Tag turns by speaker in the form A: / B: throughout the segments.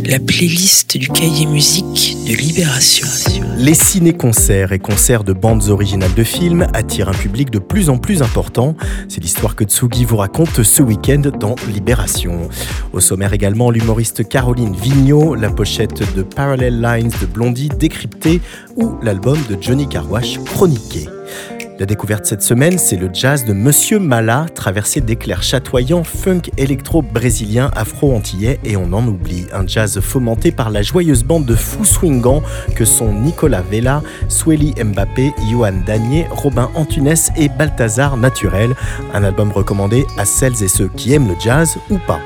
A: la playlist du cahier musique de Libération.
B: Les ciné-concerts et concerts de bandes originales de films attirent un public de plus en plus important. C'est l'histoire que Tsugi vous raconte ce week-end dans Libération. Au sommaire également, l'humoriste Caroline Vigneault, la pochette de Parallel Lines de Blondie décryptée ou l'album de Johnny Carwash chroniqué. La découverte cette semaine, c'est le jazz de Monsieur Mala, traversé d'éclairs chatoyants, funk électro-brésilien, afro-antillais et on en oublie. Un jazz fomenté par la joyeuse bande de fous swingants que sont Nicolas Vella, Sueli Mbappé, Yohan Danier, Robin Antunes et Balthazar Naturel. Un album recommandé à celles et ceux qui aiment le jazz ou pas.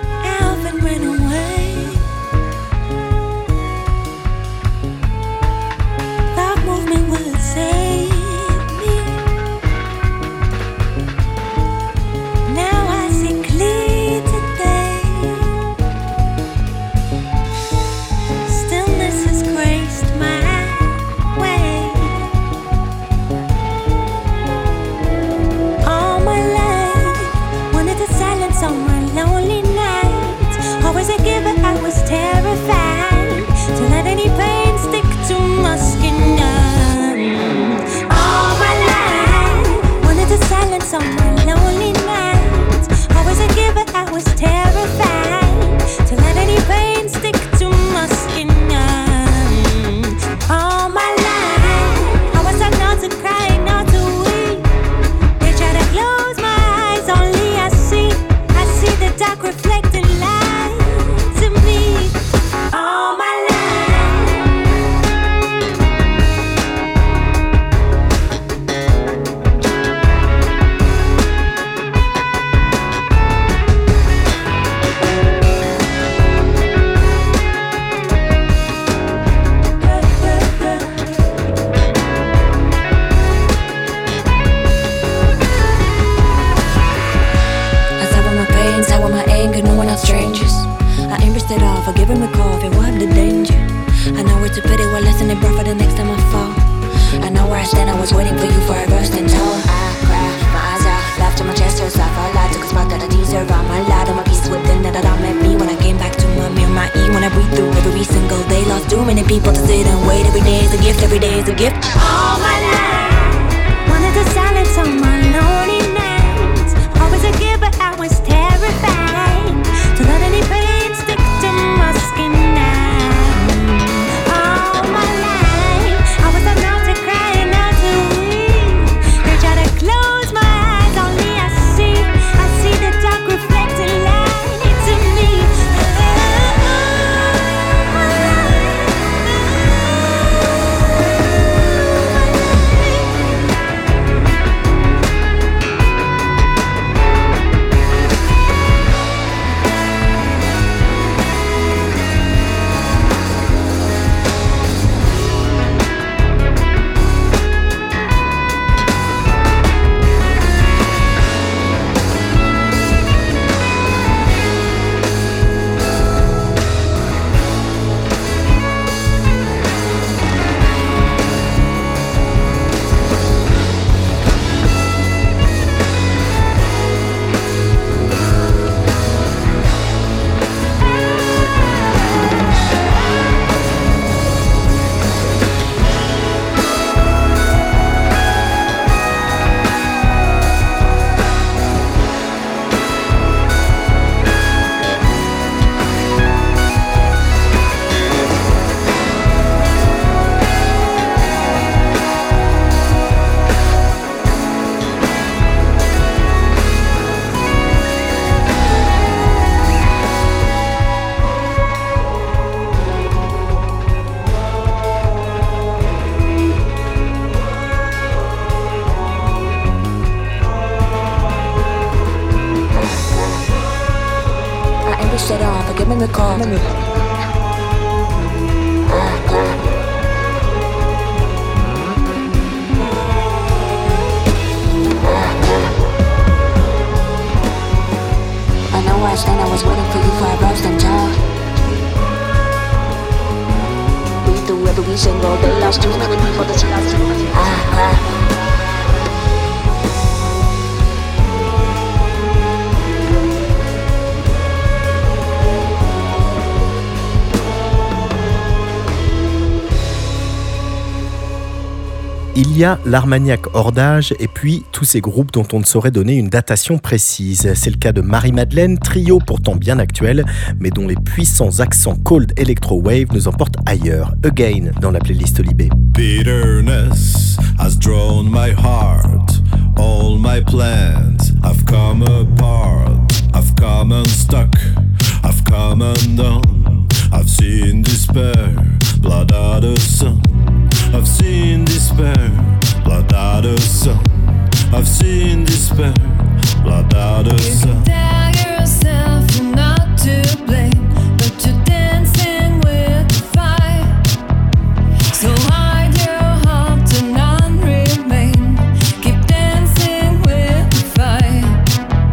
B: Il y a l'Armagnac hors d'âge et puis tous ces groupes dont on ne saurait donner une datation précise. C'est le cas de Marie-Madeleine, trio pourtant bien actuel, mais dont les puissants accents cold electro-wave nous emportent ailleurs. Again dans la playlist Libé.
C: Bitterness has drawn my heart. All my plans have come apart. I've come unstuck. I've come undone. I've seen despair, blood out of sun. I've seen despair, blood out of sun. I've seen despair, blood out of sun.
D: You can tell yourself you're not to blame, but you're dancing with the fire. So hide your heart and none remain. Keep dancing with the fire.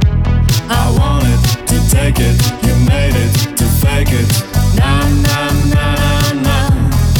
C: I wanted to take it, you made it to fake it. Na na na na.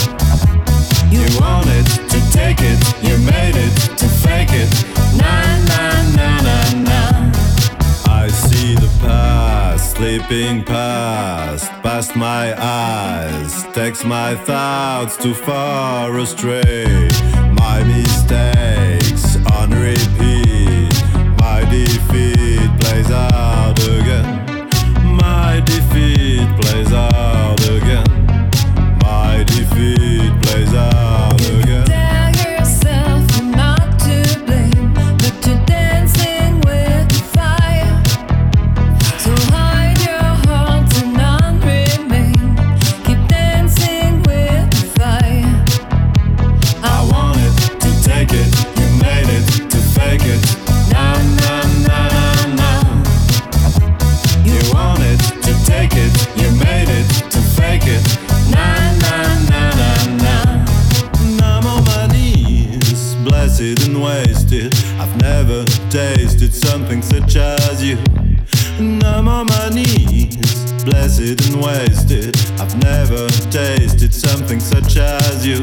C: You wanted to take it, you made it to fake it. Na na na na na. I see the past slipping past my eyes. Takes my thoughts too far astray. My mistakes on repeat. My defeat plays out again. My defeat plays out again. My defeat plays out again.
D: Tell yourself you're not to blame, but you're dancing with the fire. So hide your heart and none remain. Keep dancing with the fire.
C: I wanted to take it, you made it to fake it. Na na na na. You wanted to take it, you made it to fake it. Na na na na na. I'm on my knees, blessed and wasted. I've never tasted something such as you. And I'm on my knees, blessed and wasted. I've never tasted something such as you.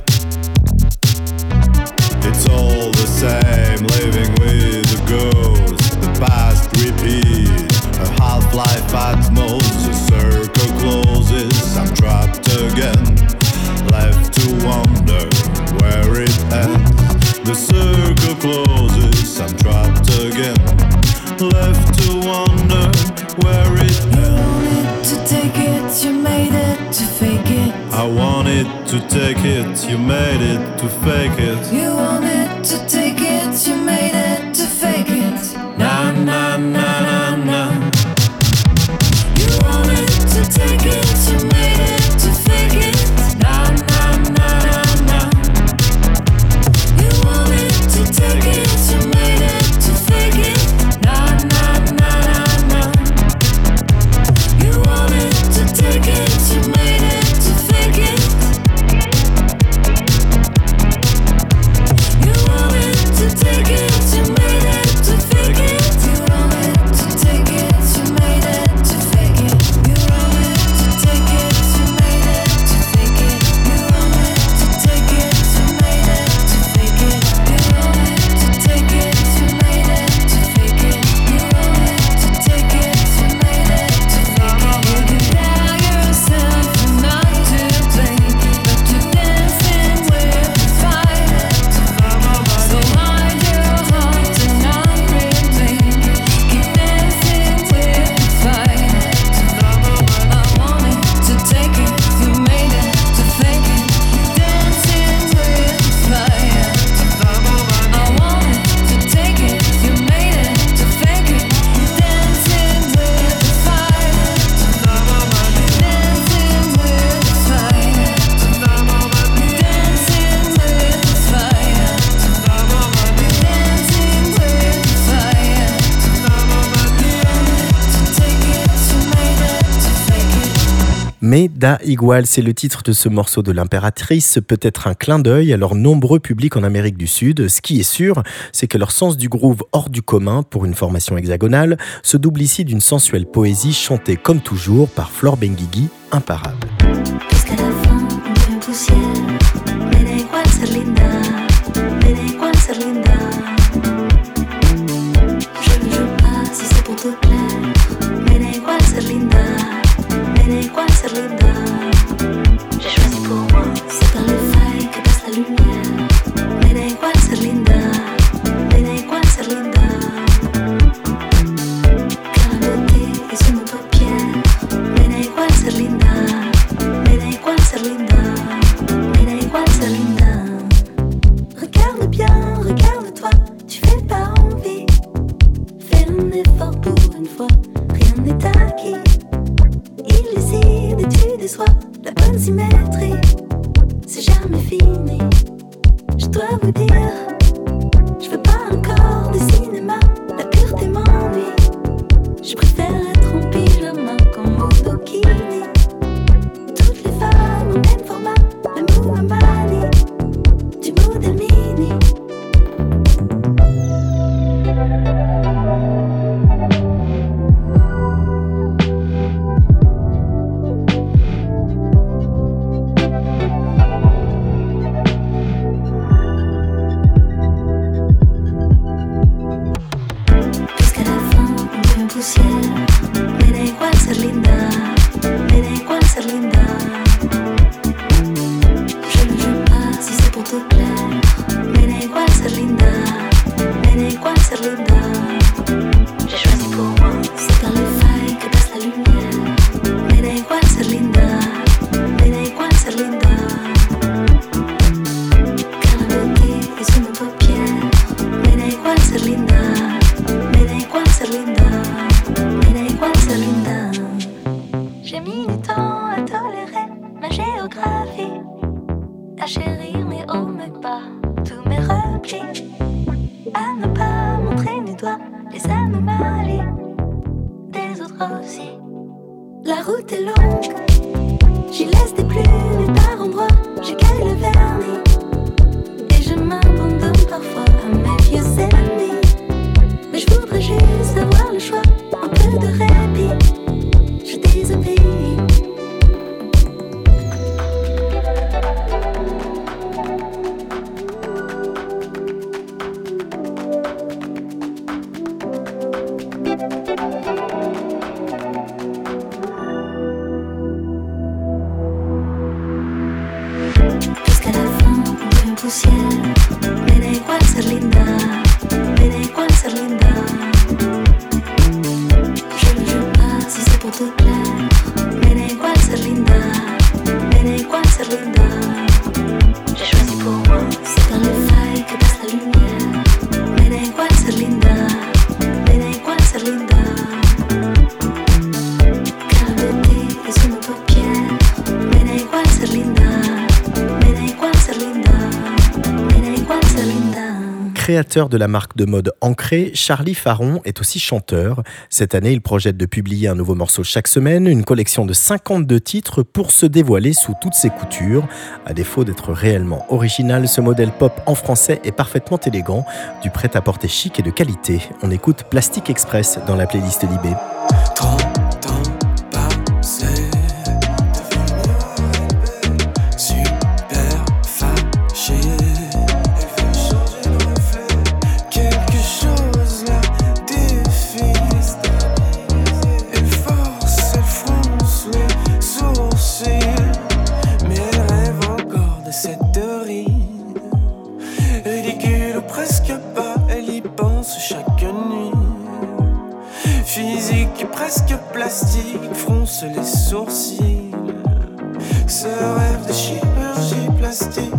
C: It's all the same, living with a ghost. The past repeats, a half-life at most. A circle closes, I'm trapped again. Left to wonder where it ends. The circle closes, I'm trapped again. Left to wonder where it
D: You
C: ends.
D: wanted to take it, you made it to fake it.
C: I wanted to take it, you made it to fake it.
D: You wanted to take it, you made it to fake it.
C: Na na na na na.
D: You wanted to take it, you made it to fake it.
C: Na na na na.
D: You wanted to take it, you made it to fake it.
C: Na na na na.
D: You wanted to take it, you made it to fake it. You wanted to take it, you made it to fake it. You wanted to take it, you made it to fake it. You wanted to take it, you made it to fake it. You wanted to take it, you made it to fake it. You wanted to take it, you made it to fake it. You wanted to take it, you made it to fake it. You can tell yourself you're not to blame, but you're dancing with the fire. So hide your heart and not remain. Keep dancing with the fire. I wanted to take it, you made it to fake it. Dancing with the fire. I wanted to take it, you made it to fake it. Dancing with the fire. Dancing with the fire. Dancing with the fire. Dancing with the fire. To take it, you made it to fake it.
B: Mais Da Igual, c'est le titre de ce morceau de l'Impératrice, peut être un clin d'œil à leurs nombreux publics en Amérique du Sud. Ce qui est sûr, c'est que leur sens du groove hors du commun, pour une formation hexagonale, se double ici d'une sensuelle poésie chantée comme toujours par Flor Benguigui, imparable.
E: Jusqu'à la fin, une poussière. Me da igual ser linda, me da igual ser linda. Je ne joue pas si c'est pour te plaire. Me da igual ser linda, me da igual ser linda. J'ai choisi pour moi, c'est par les failles que passe la lumière. Me da igual soir, la bonne symétrie, c'est jamais fini. Je dois vous dire, je veux pas encore de cinéma, la pureté m'ennuie. Je préfère être en pyjama comme monokini. Toutes les femmes au même format, la monomanie du modèle mini. Jusqu'à la fin, on devient poussière. Me da igual ser linda, me da igual ser linda. Je ne joue pas si c'est pour te plaire. Me da igual ser linda, me da igual ser linda. J'ai choisi pour moi, c'est par les failles que passe la lumière. Me da igual ser linda, me da igual ser linda. Car la beauté est sous nos paupières. Me da igual ser linda, me da igual ser linda, me da igual ser linda. J'ai mis du temps à tolérer ma géographie, à chérir mes hauts, mes bas, tous mes replis, à ne pas montrer du doigt les anomalies des autres aussi. La route est longue, j'y laisse des plumes et par endroits j'écaille le vernis. Et je m'abandonne parfois à mes vieux ennemis. Mais je voudrais juste avoir le choix, un peu de répit. Je désobéis. Jusqu'à la fin, on devient poussière. Me da igual ser linda, me da igual ser linda. Je ne joue pas si c'est pour te plaire. Me da igual ser linda, me da igual ser linda. J'ai choisi pour moi, c'est par les failles que passe la lumière. Me da igual ser linda, me da igual ser linda. Car la beauté est sous nos paupières. Me da igual ser linda, me da igual ser linda, me da igual ser linda.
B: Créateur de la marque de mode Ancré, Charlie Faron est aussi chanteur. Cette année, il projette de publier un nouveau morceau chaque semaine, une collection de 52 titres pour se dévoiler sous toutes ses coutures. À défaut d'être réellement original, ce modèle pop en français est parfaitement élégant, du prêt-à-porter chic et de qualité. On écoute Plastic Express dans la playlist Libé.
C: 30 ans passés, super fâché. Quelque chose la défie. Elle force, elle fronce les sourcils, mais elle rêve encore de cette ride. Ridicule ou presque pas, elle y pense chaque nuit. Physique et presque plastique, fronce les sourcils. Ce rêve de chirurgie plastique.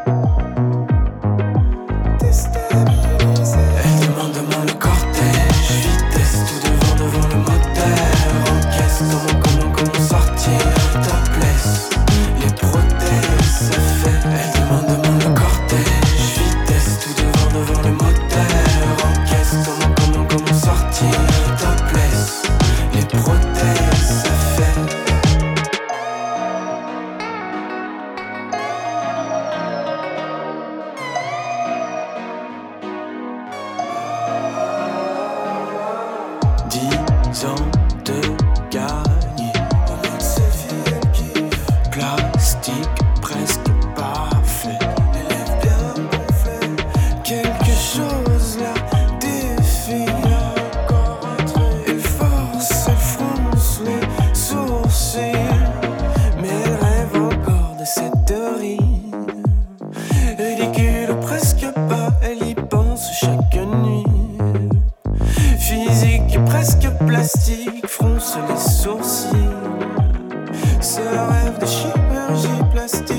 C: Elle demande le cortège, vitesse tout devant le moteur. Encaisse comment sortir topless. Les prothèses, ça fait. Elle demande le cortège, vitesse tout devant le moteur. Encaisse comment sortir topless. Les prothèses, ça fait. plastique fronce les sourcils. Ce rêve de chirurgie plastique.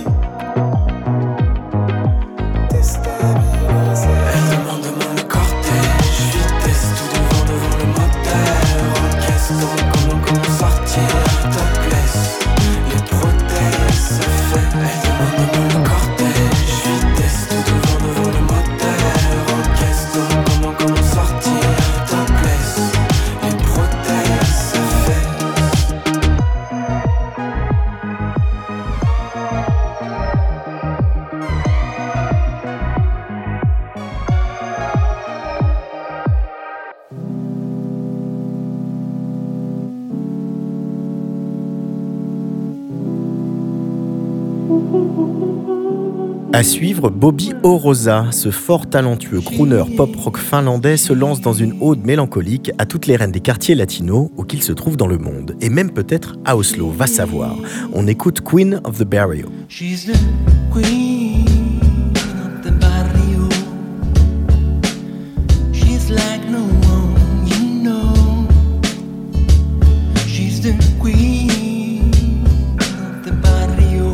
C: Elle demande le cortège, vitesse tout devant le moteur. Encaisse comment sortir topless. Les
B: À suivre, Bobby Orosa, ce fort talentueux crooner pop-rock finlandais se lance dans une ode mélancolique à toutes les reines des quartiers latinos où qu'il se trouve dans le monde, et même peut-être à Oslo, va savoir. On écoute Queen of the Barrio.
C: She's the queen of the barrio. She's like no one you know. She's the queen of the barrio.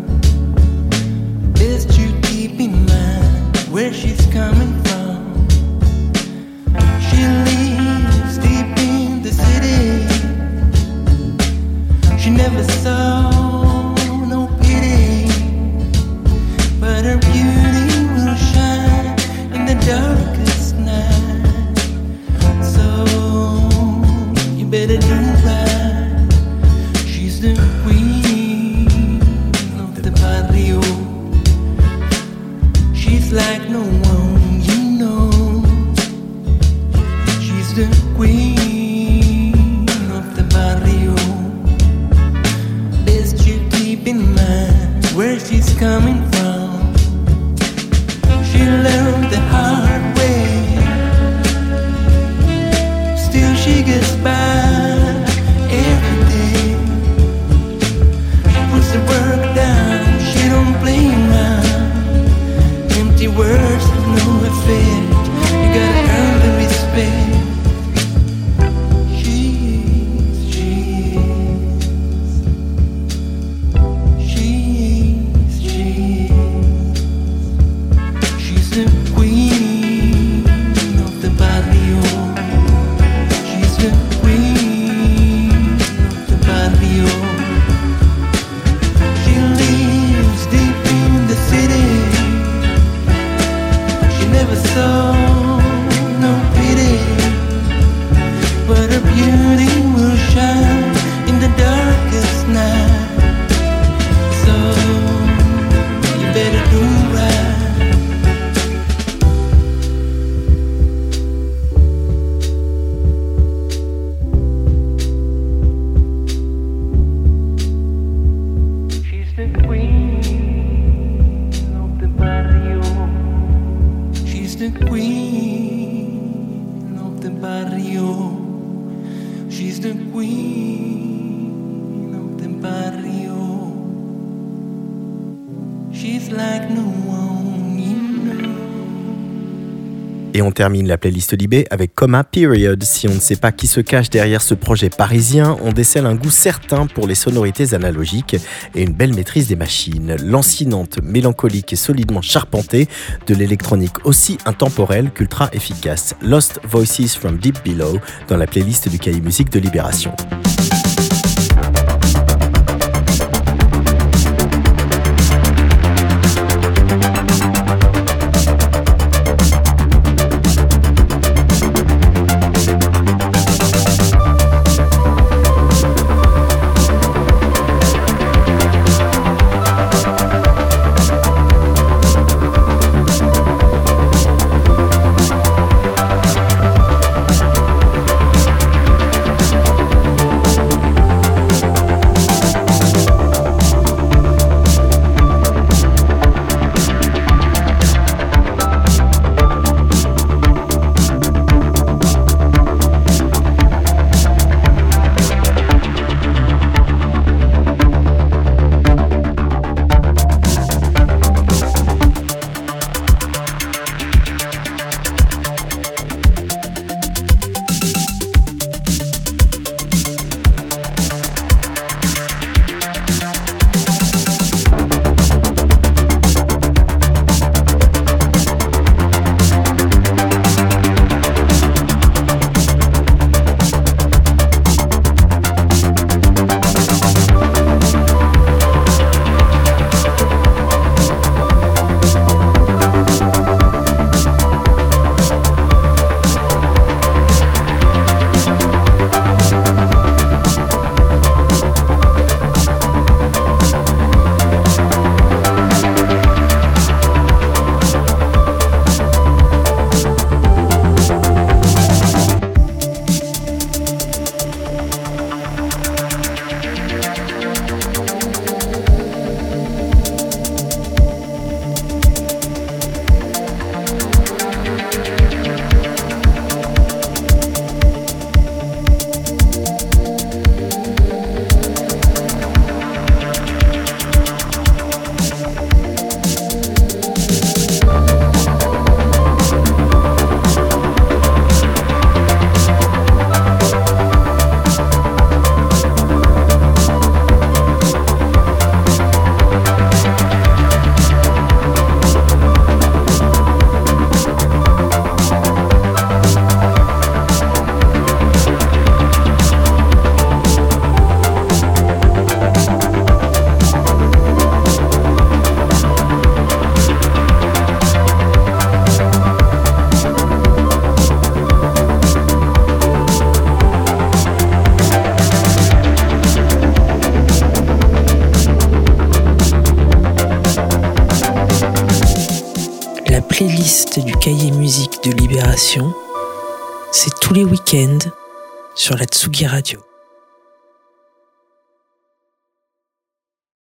C: Best you keep in mind where she's coming from. She lives deep in the city. She never saw no pity, but her beauty will shine in the darkest night. So you better do right. She's the queen of the barrio. She's like no one you know. She's the queen of the barrio. Best you keep in mind where she's coming from. She learned the hard way. Still she gets by every day. Puts the work down, she don't play around. Empty words have no effect. You gotta earn the respect. She's the queen of the barrio. She's the queen of the barrio. She lives deep in the city. She never saw no pity, but her beauty will shine in the darkest night. So you better do right. She's the queen of the barrio. She's the queen of the barrio. She's the queen of the barrio. She's like no one you know.
B: Et on termine la playlist Libé avec Coma Period. Si on ne sait pas qui se cache derrière ce projet parisien, on décèle un goût certain pour les sonorités analogiques et une belle maîtrise des machines. Lancinante, mélancolique et solidement charpentée, de l'électronique aussi intemporelle qu'ultra efficace. Lost Voices from Deep Below dans la playlist du Cahier Musique de Libération.
A: la playlist du cahier musique de Libération. C'est tous les week-ends sur la Tsugi Radio.